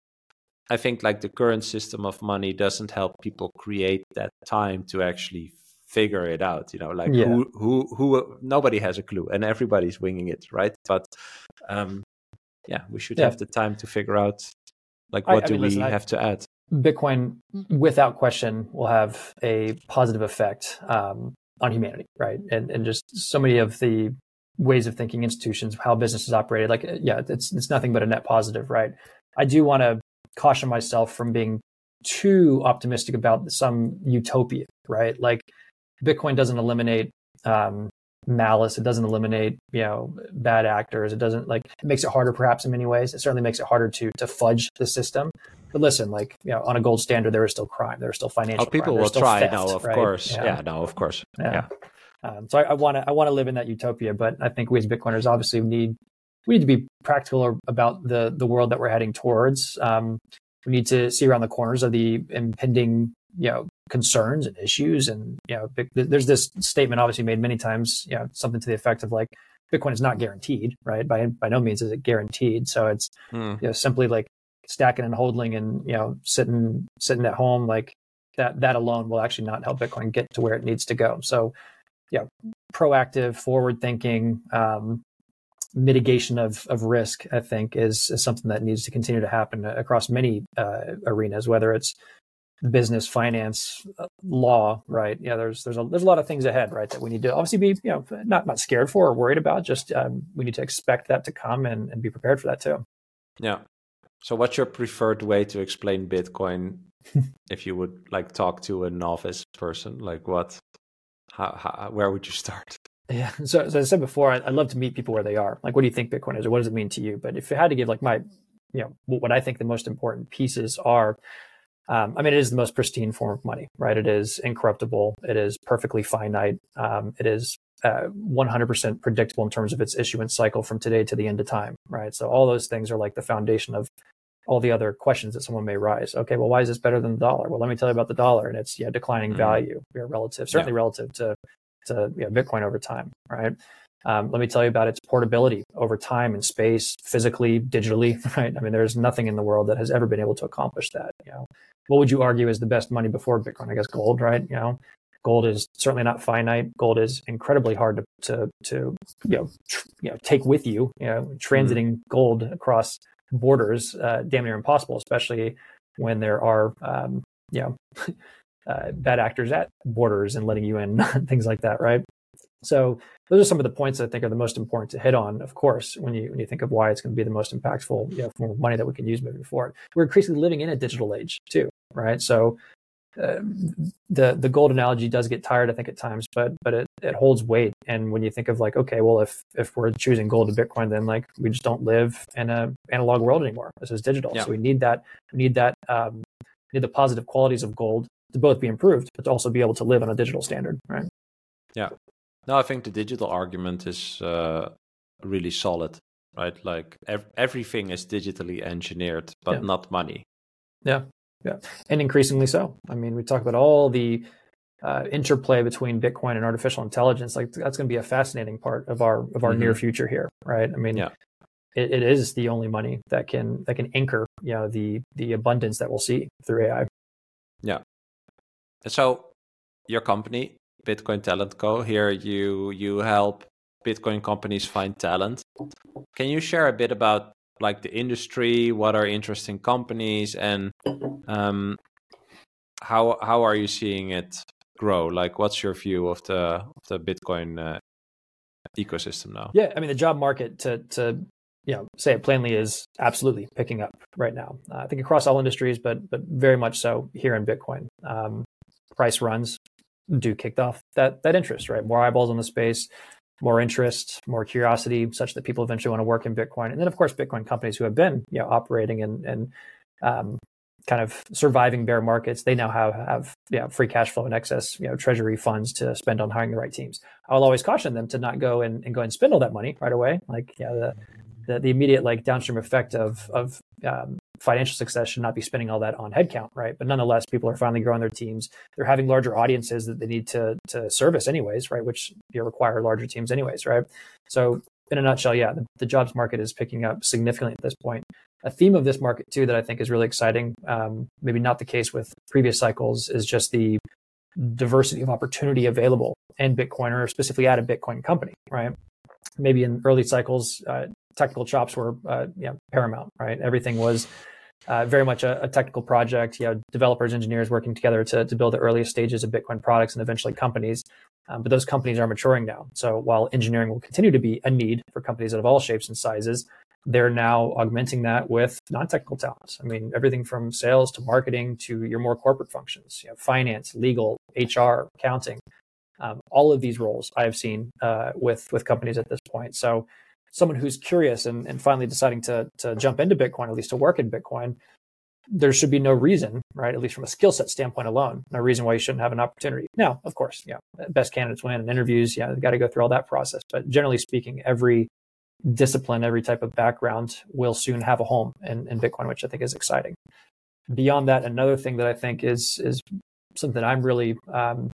I think like the current system of money doesn't help people create that time to actually figure it out, you know, like yeah. who, who, who, nobody has a clue and everybody's winging it, right? But um, yeah, we should yeah. have the time to figure out, like, what I, I do mean, we listen, have I, to add? Bitcoin, without question, will have a positive effect um, on humanity, right? And and just so many of the ways of thinking, institutions, how business is operated, like, yeah, it's it's nothing but a net positive, right? I do want to caution myself from being too optimistic about some utopia, right? Like, Bitcoin doesn't eliminate um, malice. It doesn't eliminate, you know, bad actors. It doesn't, like, it makes it harder perhaps in many ways. It certainly makes it harder to to fudge the system. But listen, like, you know, on a gold standard, there is still crime. There is still financial oh, people crime. will try. Theft, no, of right? course. Yeah. yeah, no, of course. Yeah. yeah. Um, so I want to I want to live in that utopia, but I think we as Bitcoiners obviously need we need to be practical about the the world that we're heading towards. Um, we need to see around the corners of the impending, you know, concerns and issues. And, you know, there's this statement obviously made many times, you know, something to the effect of like, Bitcoin is not guaranteed, right? By by no means is it guaranteed. So it's mm. you know, simply like stacking and holding and, you know, sitting sitting at home, like that that alone will actually not help Bitcoin get to where it needs to go. So yeah, proactive, forward thinking, um, mitigation of of risk, I think, is, is something that needs to continue to happen across many uh, arenas, whether it's business, finance, law, right? Yeah, there's there's a there's a lot of things ahead, right? That we need to obviously be, you know, not not scared for or worried about. Just um, we need to expect that to come and, and be prepared for that too. Yeah. So, what's your preferred way to explain Bitcoin? If you would like talk to a novice person, like what? How, how where would you start? Yeah. So, as I said before, I, I'd love to meet people where they are. Like, what do you think Bitcoin is, or what does it mean to you? But if I had to give like my, you know, what I think the most important pieces are. Um, I mean, it is the most pristine form of money, right? It is incorruptible. It is perfectly finite. Um, it is uh, one hundred percent predictable in terms of its issuance cycle from today to the end of time, right? So all those things are like the foundation of all the other questions that someone may rise. Okay, well, why is this better than the dollar? Well, let me tell you about the dollar, and it's yeah, declining mm-hmm. value, you know, relative, certainly yeah. relative to to you know, Bitcoin over time, right? Um, let me tell you about its portability over time and space, physically, digitally, right? I mean, there's nothing in the world that has ever been able to accomplish that. You know, what would you argue is the best money before Bitcoin? I guess gold, right? You know, gold is certainly not finite. Gold is incredibly hard to to to you know tr- you know take with you. You know, transiting mm-hmm. gold across borders, uh, damn near impossible, especially when there are um, you know uh, bad actors at borders and letting you in, things like that, right? So those are some of the points that I think are the most important to hit on, of course, when you when you think of why it's going to be the most impactful you know, form of money that we can use moving forward. We're increasingly living in a digital age too, right? So uh, the the gold analogy does get tired, I think, at times, but but it, it holds weight. And when you think of like, okay, well, if if we're choosing gold to Bitcoin, then like we just don't live in a analog world anymore. This is digital, yeah. So we need that we need that um, we need the positive qualities of gold to both be improved, but to also be able to live on a digital standard, right? Yeah. No, I think the digital argument is uh, really solid, right? Like ev- everything is digitally engineered, but yeah. not money. Yeah, yeah, and increasingly so. I mean, we talk about all the uh, interplay between Bitcoin and artificial intelligence. Like that's going to be a fascinating part of our of our mm-hmm. near future here, right? I mean, yeah. it, it is the only money that can that can anchor, you know, the the abundance that we'll see through A I. Yeah. So your company, Bitcoin Talent Co. Here, you you help Bitcoin companies find talent. Can you share a bit about like the industry? What are interesting companies, and um, how how are you seeing it grow? Like, what's your view of the of the Bitcoin uh, ecosystem now? Yeah, I mean, the job market, to to you know say it plainly, is absolutely picking up right now. Uh, I think across all industries, but but very much so here in Bitcoin. Um, price runs do kicked off that that interest, right? More eyeballs on the space, more interest, more curiosity, such that people eventually want to work in Bitcoin. And then, of course, Bitcoin companies who have been, you know, operating and and um, kind of surviving bear markets, they now have have you know, free cash flow and excess, you know, treasury funds to spend on hiring the right teams. I'll always caution them to not go and, and go and spend all that money right away. Like, yeah, the the, the immediate like downstream effect of of um, financial success should not be spending all that on headcount, right? But nonetheless, people are finally growing their teams. They're having larger audiences that they need to to service anyways, right? Which you know, require larger teams anyways, right? So in a nutshell, yeah, the, the jobs market is picking up significantly at this point. A theme of this market too that I think is really exciting, um, maybe not the case with previous cycles, is just the diversity of opportunity available in Bitcoin, or specifically at a Bitcoin company, right? Maybe in early cycles, uh, technical chops were uh, you know, paramount, right? Everything was uh, very much a, a technical project. You know, developers, engineers working together to, to build the earliest stages of Bitcoin products and eventually companies. Um, but those companies are maturing now. So while engineering will continue to be a need for companies of all shapes and sizes, they're now augmenting that with non-technical talents. I mean, everything from sales to marketing to your more corporate functions, you know, finance, legal, H R, accounting. Um, all of these roles I have seen uh, with with companies at this point. So someone who's curious and, and finally deciding to to jump into Bitcoin, at least to work in Bitcoin, there should be no reason, right, at least from a skill set standpoint alone, no reason why you shouldn't have an opportunity. Now, of course, yeah, best candidates win, and interviews, yeah, they've got to go through all that process. But generally speaking, every discipline, every type of background will soon have a home in, in Bitcoin, which I think is exciting. Beyond that, another thing that I think is is something I'm really um,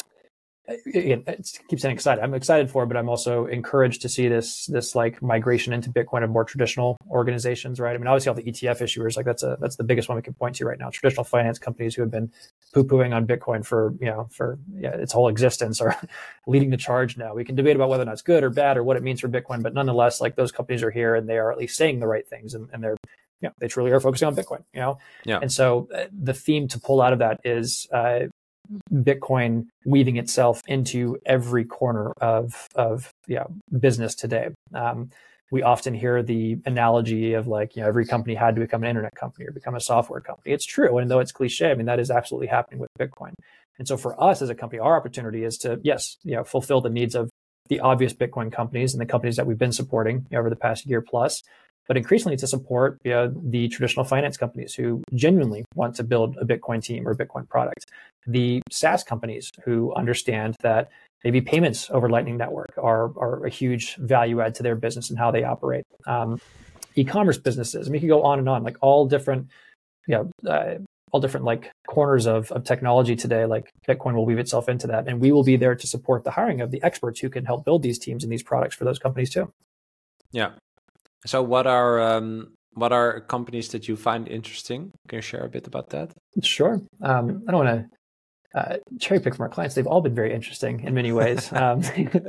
Again, I keep saying excited. I'm excited for it, but I'm also encouraged to see this this like migration into Bitcoin of more traditional organizations, right? I mean, obviously all the E T F issuers, like that's a that's the biggest one we can point to right now. Traditional finance companies who have been poo-pooing on Bitcoin for you know for yeah, its whole existence are leading the charge now. We can debate about whether or not it's good or bad or what it means for Bitcoin, but nonetheless, like those companies are here and they are at least saying the right things, and, and they're you know they truly are focusing on Bitcoin, you know. Yeah. And so uh, the theme to pull out of that is. Uh, Bitcoin weaving itself into every corner of of yeah business today. Um, we often hear the analogy of like you know every company had to become an internet company or become a software company. It's true, and though it's cliche, I mean that is absolutely happening with Bitcoin. And so for us as a company, our opportunity is to yes, you know, fulfill the needs of the obvious Bitcoin companies and the companies that we've been supporting you know, over the past year plus, but increasingly to support you know, the traditional finance companies who genuinely want to build a Bitcoin team or a Bitcoin product, the SaaS companies who understand that maybe payments over Lightning Network are, are a huge value add to their business and how they operate. Um, e-commerce businesses, I mean, you can go on and on, like all different, you know, uh, all different like corners of, of technology today, like Bitcoin will weave itself into that. And we will be there to support the hiring of the experts who can help build these teams and these products for those companies too. Yeah. So what are um, what are companies that you find interesting? Can you share a bit about that? Sure. Um, I don't want to uh, cherry pick from our clients. They've all been very interesting in many ways. um,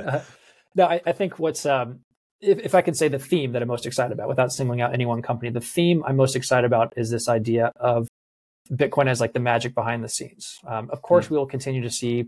no, I, I think what's, um, if, if I can say the theme that I'm most excited about without singling out any one company, the theme I'm most excited about is this idea of Bitcoin as like the magic behind the scenes. Um, of course, mm. we will continue to see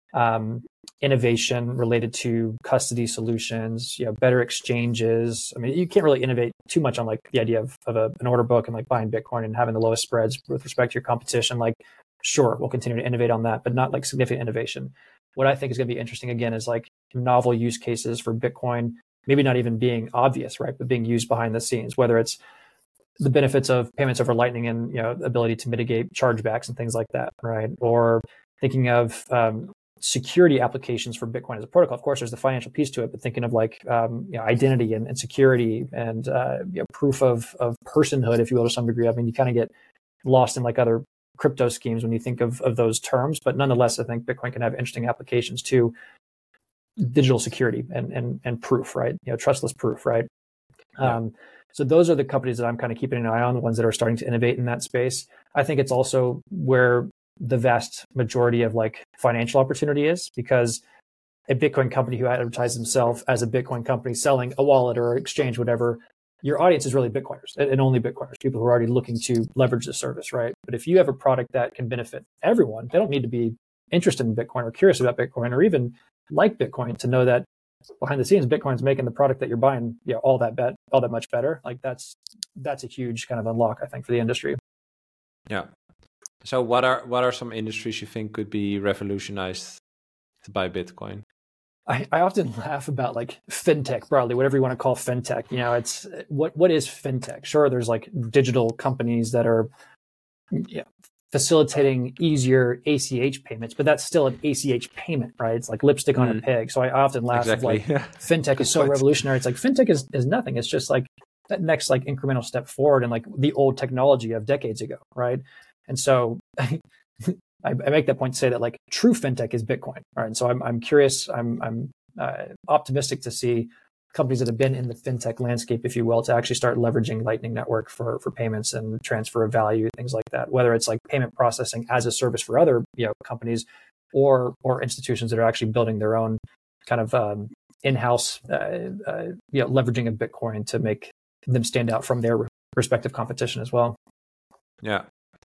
um, innovation related to custody solutions, you know, better exchanges. I mean, you can't really innovate too much on like the idea of, of a, an order book and like buying Bitcoin and having the lowest spreads with respect to your competition. Like, sure, we'll continue to innovate on that, but not like significant innovation. What I think is going to be interesting again is like novel use cases for Bitcoin, maybe not even being obvious, right, but being used behind the scenes, whether it's the benefits of payments over Lightning and, you know, ability to mitigate chargebacks and things like that, right? Or thinking of um, security applications for Bitcoin as a protocol. Of course, there's the financial piece to it, but thinking of like um, you know, identity and, and security and uh, you know, proof of of personhood, if you will, to some degree. I mean, you kind of get lost in like other crypto schemes when you think of, of those terms, but nonetheless, I think Bitcoin can have interesting applications to digital security and and and proof, right? You know, trustless proof, right? Yeah. Um, so those are the companies that I'm kind of keeping an eye on, the ones that are starting to innovate in that space. I think it's also where the vast majority of like financial opportunity is, because a Bitcoin company who advertises themselves as a Bitcoin company selling a wallet or exchange, whatever, your audience is really Bitcoiners and only Bitcoiners, people who are already looking to leverage the service, right? But if you have a product that can benefit everyone, they don't need to be interested in Bitcoin or curious about Bitcoin or even like Bitcoin to know that behind the scenes, Bitcoin's making the product that you're buying, you know, all that bet, all that much better. Like that's that's a huge kind of unlock, I think, for the industry. Yeah. So what are what are some industries you think could be revolutionized by Bitcoin? I, I often laugh about like fintech broadly, whatever you want to call fintech. You know, it's what what is fintech? Sure, there's like digital companies that are yeah, facilitating easier A C H payments, but that's still an A C H payment, right? It's like lipstick on mm. a pig. So I often laugh exactly. of like fintech is so revolutionary. It's like fintech is, is nothing. It's just like that next like incremental step forward in like the old technology of decades ago, right? And so I, I make that point to say that like true fintech is Bitcoin, right? And so I'm I'm curious, I'm I'm uh, optimistic to see companies that have been in the fintech landscape, if you will, to actually start leveraging Lightning Network for, for payments and transfer of value, things like that, whether it's like payment processing as a service for other, you know, companies or, or institutions that are actually building their own kind of um, in-house, uh, uh, you know, leveraging of Bitcoin to make them stand out from their respective competition as well. Yeah.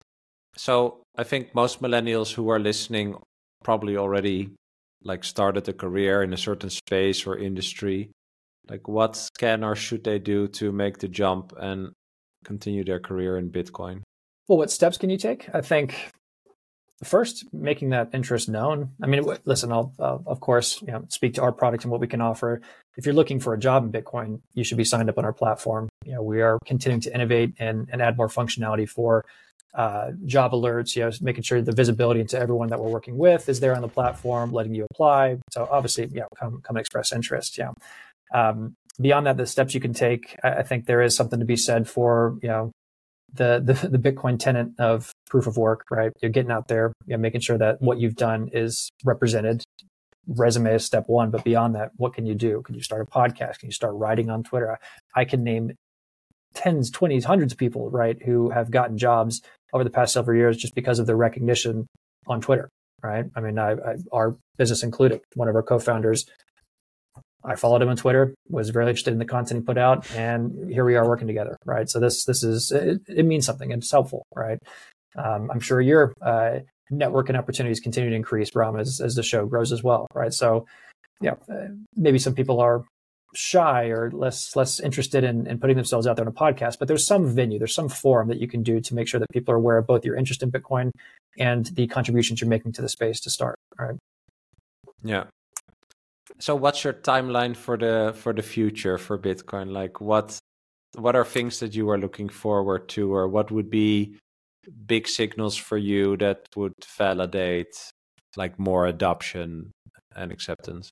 So I think most millennials who are listening probably already like started a career in a certain space or industry. Like what can or should they do to make the jump and continue their career in Bitcoin? Well, what steps can you take? I think first, making that interest known. I mean, listen, I'll, uh, of course, you know, speak to our product and what we can offer. If you're looking for a job in Bitcoin, you should be signed up on our platform. You know, we are continuing to innovate and, and add more functionality for uh, job alerts, you know, making sure the visibility into everyone that we're working with is there on the platform, letting you apply. So obviously, you know, come, come and express interest. Yeah. Um, beyond that, the steps you can take, I, I think there is something to be said for, you know, the, the, the Bitcoin tenet of proof of work, right? You're getting out there, you know, making sure that what you've done is represented. Resume is step one, but beyond that, what can you do? Can you start a podcast? Can you start writing on Twitter? I, I can name tens, twenties, hundreds of people, right, who have gotten jobs over the past several years just because of their recognition on Twitter, right? I mean, I, I, our business included, one of our co-founders, I followed him on Twitter, was very interested in the content he put out, and here we are working together, right? So this this is, it, it means something, it's helpful, right? Um, I'm sure your uh, networking opportunities continue to increase, Bram, as, as the show grows as well, right? So, yeah, uh, maybe some people are shy or less less interested in, in putting themselves out there on a podcast, but there's some venue, there's some forum that you can do to make sure that people are aware of both your interest in Bitcoin and the contributions you're making to the space to start, right? Yeah. So what's your timeline for the for the future for Bitcoin? Like what what are things that you are looking forward to, or what would be big signals for you that would validate like more adoption and acceptance?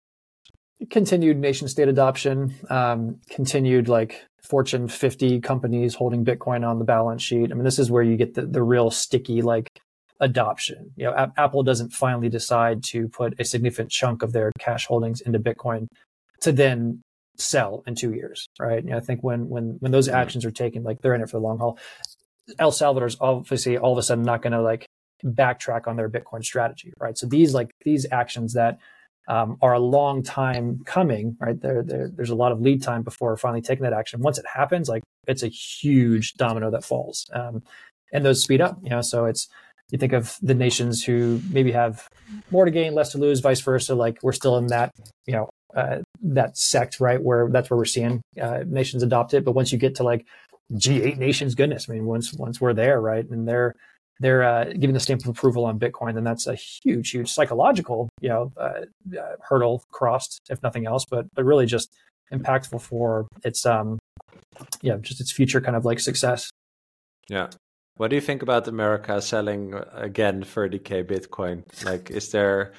Continued nation state adoption, um, continued like Fortune fifty companies holding Bitcoin on the balance sheet. I mean, this is where you get the, the real sticky like adoption. You know, a- Apple doesn't finally decide to put a significant chunk of their cash holdings into Bitcoin to then sell in two years, right? You know, I think when when when those actions are taken, like they're in it for the long haul. El Salvador's obviously all of a sudden not going to like backtrack on their Bitcoin strategy, right? So these like these actions that um, are a long time coming, right? There, there, there's a lot of lead time before finally taking that action. Once it happens, like it's a huge domino that falls, um, and those speed up. You know, so it's you think of the nations who maybe have more to gain, less to lose, vice versa. Like we're still in that, you know, uh, that sect, right? Where that's where we're seeing uh, nations adopt it. But once you get to like G eight nations, goodness, I mean, once once we're there, right, and they're they're uh, giving the stamp of approval on Bitcoin, then that's a huge, huge psychological, you know, uh, uh, hurdle crossed, if nothing else, but but really just impactful for its, um, yeah, just its future kind of like success. Yeah. What do you think about America selling again thirty K Bitcoin? Like, is there?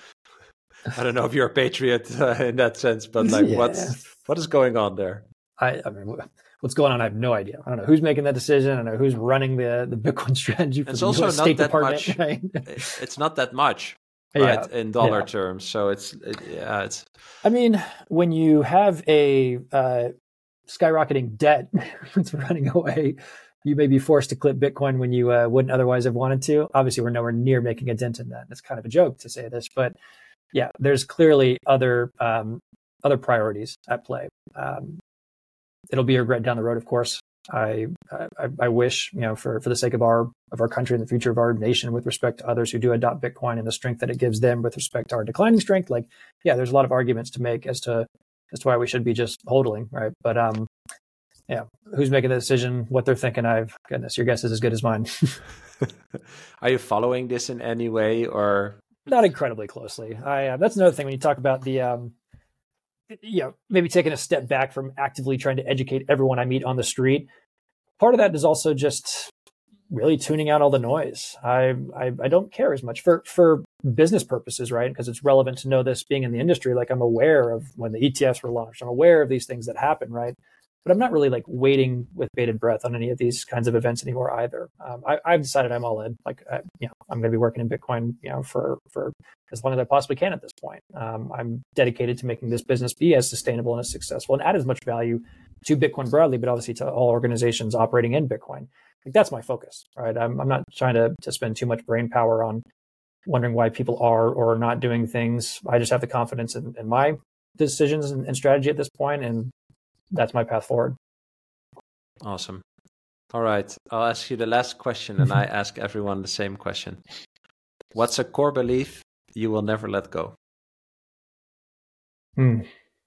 I don't know if you're a patriot uh, in that sense, but like, yeah. what's what is going on there? I, I mean, what's going on? I have no idea. I don't know who's making that decision. I don't know who's running the, the Bitcoin strategy for it's the also U S not State that Department. Much, right? It's not that much, right, yeah. in dollar yeah. terms. So it's it, yeah, it's. I mean, when you have a uh, skyrocketing debt that's running away, you may be forced to clip Bitcoin when you uh, wouldn't otherwise have wanted to. Obviously, we're nowhere near making a dent in that. It's kind of a joke to say this, but yeah, there's clearly other um, other priorities at play. Um, it'll be a regret down the road, of course. I, I I wish, you know, for for the sake of our of our country and the future of our nation, with respect to others who do adopt Bitcoin and the strength that it gives them, with respect to our declining strength. Like, yeah, there's a lot of arguments to make as to as to why we should be just hodling, right? But um, yeah, who's making the decision? What they're thinking? I've goodness, your guess is as good as mine. Are you following this in any way, or not incredibly closely? I uh, that's another thing when you talk about the um. you know, maybe taking a step back from actively trying to educate everyone I meet on the street. Part of that is also just really tuning out all the noise. I I, I don't care as much for, for business purposes, right? Because it's relevant to know this being in the industry. Like I'm aware of when the E T Fs were launched. I'm aware of these things that happen, right? But I'm not really like waiting with bated breath on any of these kinds of events anymore either. Um, I, I've decided I'm all in. Like, I, you know, I'm going to be working in Bitcoin, you know, for for as long as I possibly can at this point. Um, I'm dedicated to making this business be as sustainable and as successful and add as much value to Bitcoin broadly, but obviously to all organizations operating in Bitcoin. Like that's my focus, right? I'm, I'm not trying to to spend too much brain power on wondering why people are or are not doing things. I just have the confidence in, in my decisions and, and strategy at this point, and that's my path forward. Awesome. All right. I'll ask you the last question, and I ask everyone the same question. What's a core belief you will never let go? Hmm.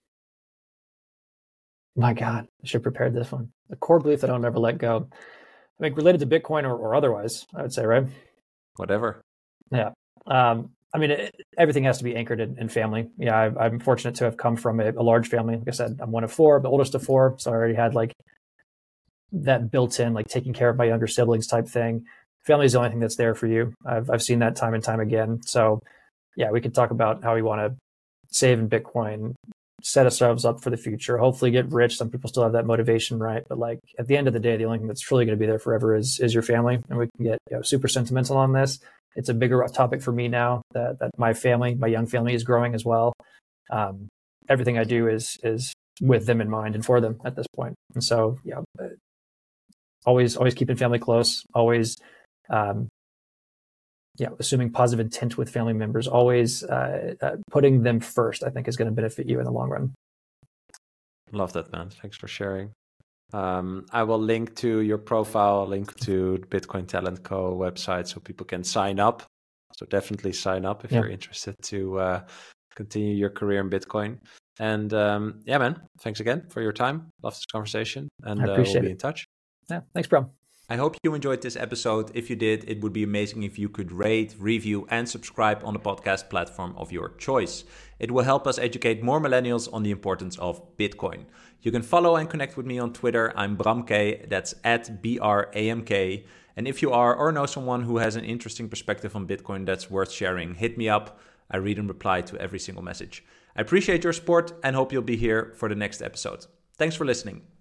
My God, I should have prepared this one. A core belief that I'll never let go. I mean, related to Bitcoin or, or otherwise, I would say, right? Whatever. Yeah. Um, I mean, it, everything has to be anchored in, in family. Yeah, I, I'm fortunate to have come from a, a large family. Like I said, I'm one of four, the oldest of four. So I already had like that built in, like taking care of my younger siblings type thing. Family is the only thing that's there for you. I've I've seen that time and time again. So yeah, we could talk about how we want to save in Bitcoin, set ourselves up for the future, hopefully get rich. Some people still have that motivation, right? But like at the end of the day, the only thing that's truly going to be there forever is is your family. And we can get, you know, super sentimental on this. It's a bigger topic for me now that, that my family, my young family is growing as well. Um, everything I do is is with them in mind and for them at this point. And so, yeah, always always keeping family close, always um, yeah, assuming positive intent with family members, always uh, uh, putting them first, I think is going to benefit you in the long run. Love that, man. Thanks for sharing. Um, I will link to your profile, link to the Bitcoin Talent Co. website so people can sign up. So definitely sign up if yeah. you're interested to uh, continue your career in Bitcoin. And um, yeah, man, thanks again for your time. Love this conversation. And I appreciate uh, we'll be it. in touch. Yeah, thanks, bro. I hope you enjoyed this episode. If you did, it would be amazing if you could rate, review, and subscribe on the podcast platform of your choice. It will help us educate more millennials on the importance of Bitcoin. You can follow and connect with me on Twitter. I'm Bramk, that's at B R A M K. And if you are or know someone who has an interesting perspective on Bitcoin that's worth sharing, hit me up. I read and reply to every single message. I appreciate your support and hope you'll be here for the next episode. Thanks for listening.